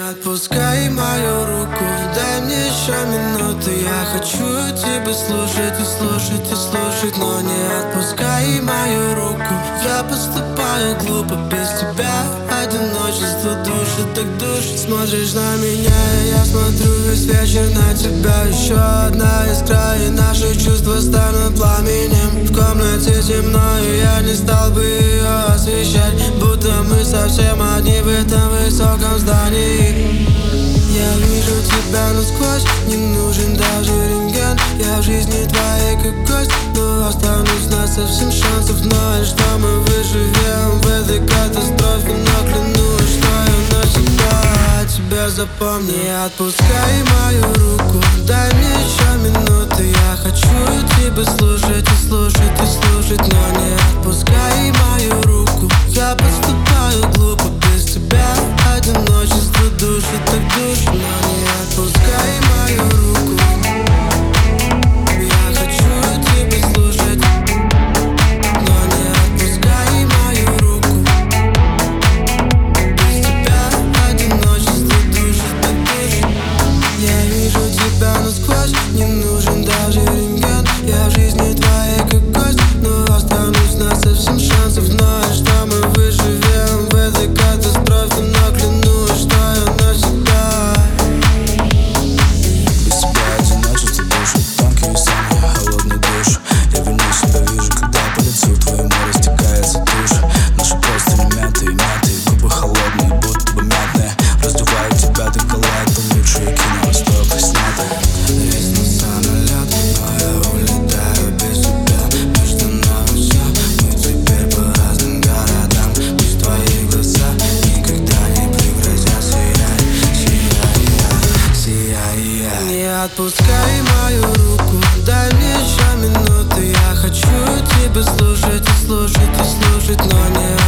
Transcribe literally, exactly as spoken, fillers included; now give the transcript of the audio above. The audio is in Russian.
отпускай мою руку, дай мне еще минуту. Я хочу тебя слушать и слушать и слушать, но не отпускай мою руку. Я поступаю глупо без тебя, одиночество душит, так душит. Смотришь на меня, и я смотрю весь вечер на тебя. Еще одна искра, и наши чувства станут пламенем. В комнате темно, и я не стал бы ее освещать, будто мы совсем одни в этом высоком здании. Я вижу тебя насквозь, не нужен даже рентген. Я в жизни твоей как гость, но останусь на совсем шансов ноль, что мы выживем в этой катастрофе. Но клянусь, что я навсегда тебя запомню. Не отпускай мою руку, дай мне еще минуту. Я хочу тебя слушать и слушать и слушать, но не отпускай мою руку. Я поступаю глупо без тебя, одиночество душит, так душит, но не отпускай мою руку. Я хочу тебя слушать, но не отпускай мою руку. Без тебя одиночество душит, так душит. Я вижу тебя насквозь, не нужен даже рентген. Я в жизни твоей как гость, но останусь на совсем шансов ноль, что мы выживем в этой катастрофе. Но клянусь, что я навсегда. Без тебя одиночество душит, тонкий самый холодный душ. Я виню себя, вижу, когда по лицу твоему растекается тушь. Наши простыни мятые, мятые, губы холодные, будто бы мятные. Раздувает тебя, ты колает, лучшее кино востока снятое. Лестница на лед, но я улетаю без тебя. Между нами все, мы теперь по разным городам. Пусть твои глаза никогда не прекратят сиять, сияй, сияй. Не отпускай мою руку, дай мне еще минуту. Я хочу тебя слушать и слушать и слушать, но не